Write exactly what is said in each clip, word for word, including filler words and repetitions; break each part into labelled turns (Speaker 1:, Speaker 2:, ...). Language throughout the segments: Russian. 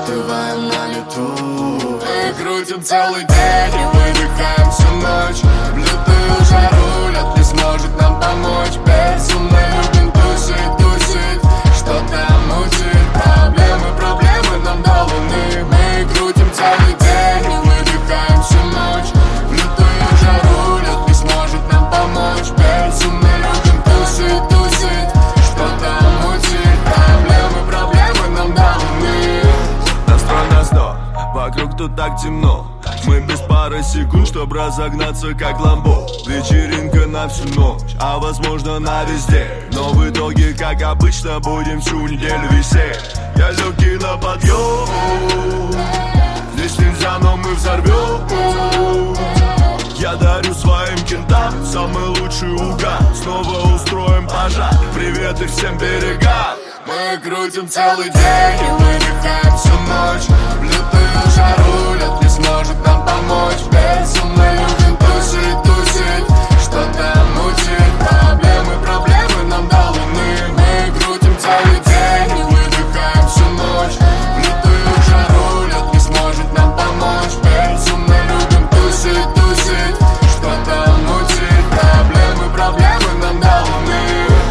Speaker 1: Схватываем на лету. Мы крутим целый день и выдыхаем всю ночь. В лютую жару лед не сможет нам помочь. Безумно любим тусить, тусить, что-то мутит. Проблемы, проблемы нам до луны. Мы крутим целый день и выдыхаем всю ночь. В лютую жару лед не сможет нам помочь. Безумно любим тусить, тусить, что-то мутит. Проблемы, проблемы нам до луны.
Speaker 2: Настрой на сто, вокруг тут так темно. Мы без пары секунд, чтоб разогнаться как ламбо. Вечеринка на всю ночь, а возможно на весь день. Но в итоге, как обычно, будем всю неделю висеть. Я легкий на подъем, здесь нельзя, но мы взорвем. Я дарю своим кентам самый лучший угар. Снова устроим пожар, привет и всем берегам.
Speaker 1: Мы крутим целый день и выдыхаем всю ночь. В лютую жару лед не сможет нам помочь. Безумно любим тусить, тусить, что-то мутит. Проблемы, проблемы нам до луны. Мы крутим целый день и выдыхаем всю ночь. В лютую жару лед не сможет нам помочь. Безумно любим тусить, тусить, что-то мутит. Проблемы, проблемы нам до луны.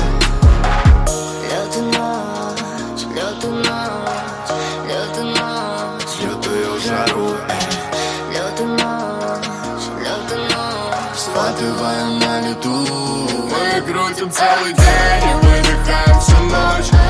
Speaker 3: Лед и ночь, лед и ночь, лед и ночь,
Speaker 1: Лютую жару,
Speaker 3: лед и ночь, лед и ночь.
Speaker 1: схватываем на лету. Мы крутим целый день и выдыхаем всю ночь.